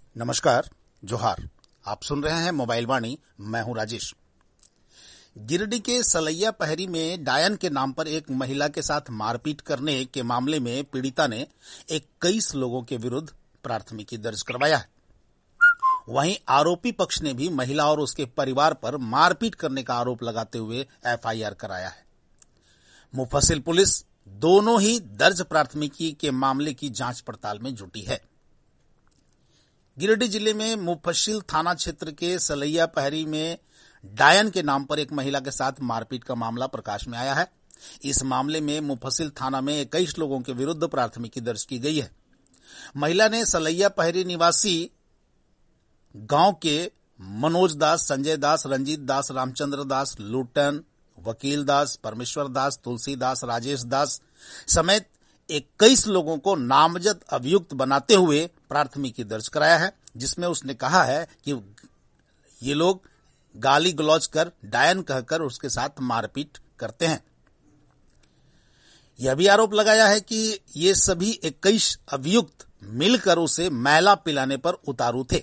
नमस्कार, जोहार। आप सुन रहे हैं मोबाइल वाणी। मैं हूं राजेश। गिरिडीह के सलैया पहरी में डायन के नाम पर एक महिला के साथ मारपीट करने के मामले में पीड़िता ने 21 लोगों के विरुद्ध प्राथमिकी दर्ज करवाया है। वहीं आरोपी पक्ष ने भी महिला और उसके परिवार पर मारपीट करने का आरोप लगाते हुए एफआईआर कराया है। मुफस्सिल पुलिस दोनों ही दर्ज प्राथमिकी के मामले की जांच पड़ताल में जुटी है। गिरिडीह जिले में मुफस्सिल थाना क्षेत्र के सलैया पहरी में डायन के नाम पर एक महिला के साथ मारपीट का मामला प्रकाश में आया है। इस मामले में मुफस्सिल थाना में 21 लोगों के विरुद्ध प्राथमिकी दर्ज की गई है। महिला ने सलैया पहरी निवासी गांव के मनोज दास, संजय दास, रंजीत दास, रामचंद्र दास, लूटन, वकील दास, परमेश्वर दास, तुलसी दास, राजेश दास समेत 21 लोगों को नामजद अभियुक्त बनाते हुए प्राथमिकी दर्ज कराया है, जिसमें उसने कहा है कि ये लोग गाली गलौज कर डायन कहकर उसके साथ मारपीट करते हैं। यह भी आरोप लगाया है कि ये सभी 21 अभियुक्त मिलकर उसे मैला पिलाने पर उतारू थे।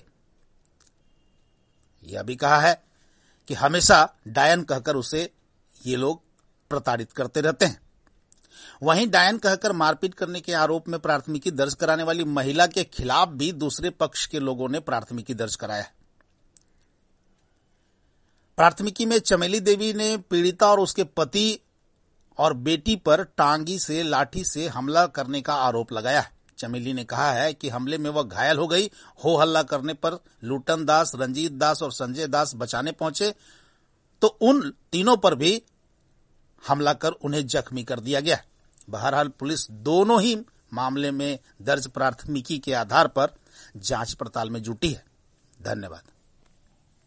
यह भी कहा है कि हमेशा डायन कहकर उसे ये लोग प्रताड़ित करते रहते हैं। वहीं डायन कहकर मारपीट करने के आरोप में प्राथमिकी दर्ज कराने वाली महिला के खिलाफ भी दूसरे पक्ष के लोगों ने प्राथमिकी दर्ज कराया है। प्राथमिकी में चमेली देवी ने पीड़िता और उसके पति और बेटी पर टांगी से, लाठी से हमला करने का आरोप लगाया है। चमेली ने कहा है कि हमले में वह घायल हो गई। हो हल्ला करने पर लूटन दास, रंजीत दास और संजय दास बचाने पहुंचे तो उन तीनों पर भी हमला कर उन्हें जख्मी कर दिया गया। बहरहाल पुलिस दोनों ही मामले में दर्ज प्राथमिकी के आधार पर जांच पड़ताल में जुटी है। धन्यवाद।